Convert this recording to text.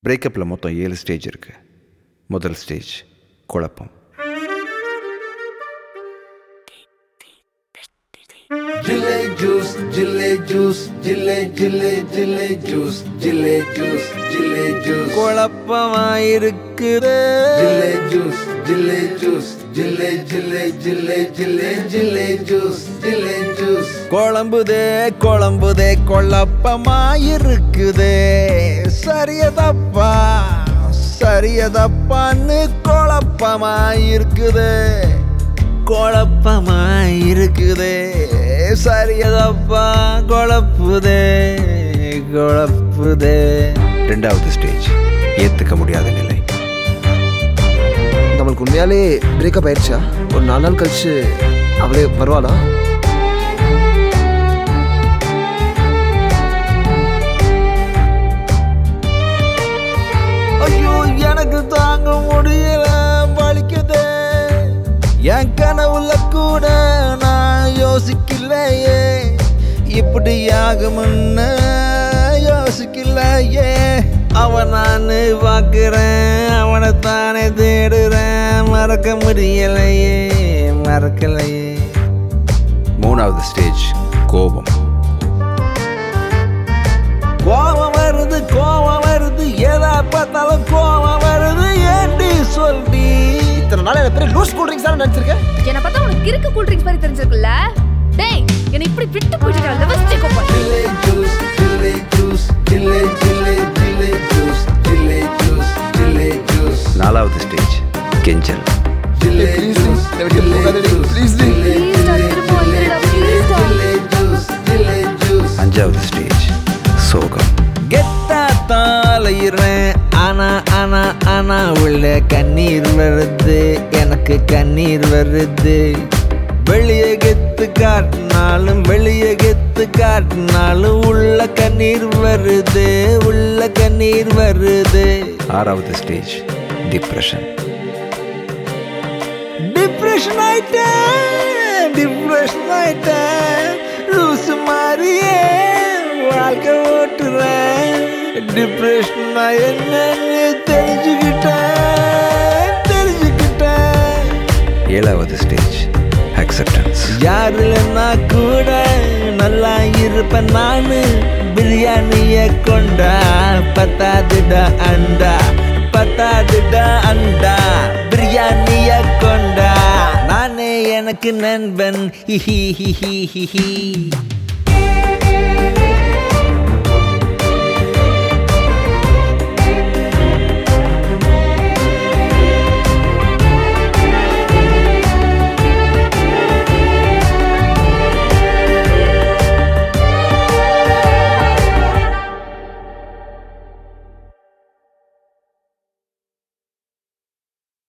பிரேக்கப்பில் மொத்தம் 7 ஸ்டேஜ் இருக்குது. முதல் ஸ்டேஜ் குழப்பம். Jille juice, jille juice, jille jille jille juice, jille juice, jille juice. குழப்பமாயிருக்குது. Jille juice, jille juice, jille jille jille jille jille juice, jille juice. குழம்புதே குழம்புதே குழப்பமாயிருக்குதே. சரியதப்பா சரியதப்பான்னு குழப்பமாயிருக்குது. குழப்பமாயிருக்குதே. சரியதப்பா குழப்புதே குழப்புதே. ரெண்டாவது stage ஏற்றுக்க முடியாத நிலை. நம்மளுக்கு உண்மையாலே பிரேக்கப் ஆயிடுச்சா? ஒரு 4 நாள் கழிச்சு அவளே வருவாளா? ஐயோ எனக்கு தாங்க முடியல, வலிக்குதே. என் கனவுல கூட நான் யோசிக்கலையே, இப்படி ஆகும்னு யோசிக்கலையே. அவன் நான் பார்க்கிறேன், அவனை தானே தேடுறேன், மறக்க முடியலையே மறக்கலையே. மூணாவது ஸ்டேஜ் கோபம். கோபம் வருது கோபம் வருது, எதா பார்த்தாலும் கோபம் வருது. ஏண்டி சொல்லி இத்தனை நாள் என்ன பேர் லூஸ் கூல் ட்ரிங்க்ஸ் தான் நினைச்சிருக்கேன். என்ன பார்த்தா உனக்கு கிறுக்கு கூல் ட்ரிங்க்ஸ் மாதிரி தெரிஞ்சிருக்குல்ல. டேய் என்ன இப்படி விட்டு போயிட்டு லெவஸ்டே கோப்பா. Jille juice, jille juice, jille jille jille juice, jille juice, jille juice. நாலாவது ஸ்டேஜ் கெஞ்சல். Jille juice, jille juice, please jille Please டா, jille திரும்ப வந்துடுடா, jille please டா. jille juice, jille juice. அஞ்சாவது ஸ்டேஜ் சோகம். கெட்டா தாளையிறேன், ஆனா ஆனா ஆனா உள்ள கண்ணீர் வருது, எனக்கு கண்ணீர் வருது. வெளியே கெத்து காட்டினாலும் வெளியே கெத்து காட்டினாலும் உள்ள கண்ணீர் வருது, உள்ள கண்ணீர் வருது. ஆறாவது ஸ்டேஜ் டிப்ரெஷன். டிப்ரெஷன் ஆயிட்டேன் டிப்ரெஷன் ஆயிட்டேன், லூசு மாதிரியே வாழ்க்கை ஓட்டுறேன். டிப்ரெஷன் என்னன்னு தெரிஞ்சுக்கிட்டேன். ஏழாவது ஸ்டேஜ் அக்செப்டன்ஸ். யாரு இல்லைன்னா கூட நல்லா இருப்பேன் நானு. பிரியாணிய கொண்டா பத்தாதுடா அண்டா, பத்தாதுடா அண்டா. பிரியாணிய கொண்டா நானே எனக்கு நண்பன். ஹி ஹி ஹி ஹி ஹி.